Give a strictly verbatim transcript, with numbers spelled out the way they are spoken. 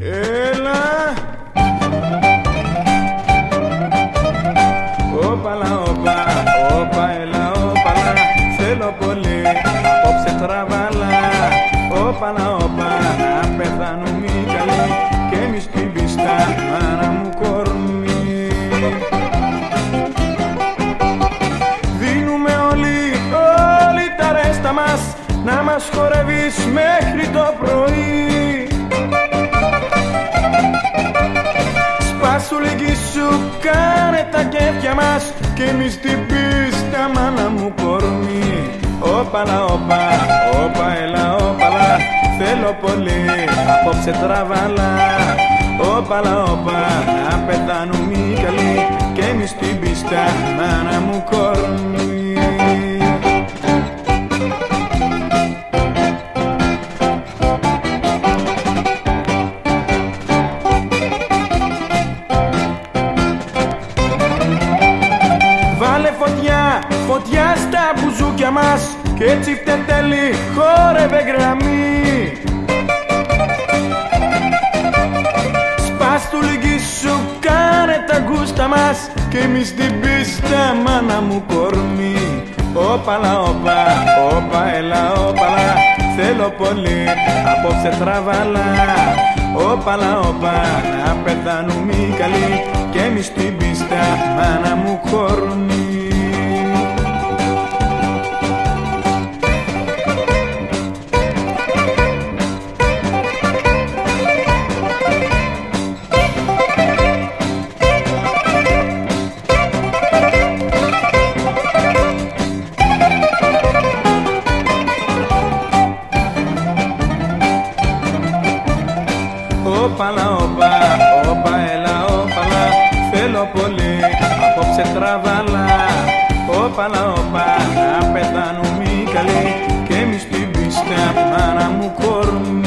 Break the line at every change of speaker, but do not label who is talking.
Έλα. Όπαλα, όπα, όπα, έλα, όπαλα. Θέλω πολύ, απόψε τραβάλα. Όπαλα, όπα, να πεθάνουμε καλή. Και εμείς την πίστα, μάνα μου κορμί. Δίνουμε όλοι, όλοι τα ρέστα μας. Να μας χορεύεις μέχρι το πρωί. Σπάσου λίγη σου, κάνε τα κέφια μας. Και εμείς την πίστα, μάνα μου κορμί. Όπαλα, όπα, όπα, έλα, όπαλα. Θέλω πολύ, απόψε τραβάλα. Όπαλα, όπα, να πεθάνουμε καλή. Και εμείς την πίστα, μάνα μου κορμί. Φωτιά, φωτιά στα μπουζούκια μας. Κι έτσι φτετέλει, χόρευε γραμμή. Σπάς του λίγη σου, κάνε τα γκούστα μας. Κι εμείς την πίστα, μάνα μου κορμί. Όπαλα, όπα, όπα, έλα, όπαλα. Θέλω πολύ, απόψε τραβάλα. Όπαλα, όπα, να πεθάνουμε καλή. Κι εμείς την πίστα, μάνα μου κορμί. Όπαλα, όπα, όπα, έλα, όπαλα. Θέλω πολύ, απόψε τραβάλα. Όπαλα, όπα, να πεθάνουμε καλή. Και εμείς την πίστα, μάνα μου κορμί.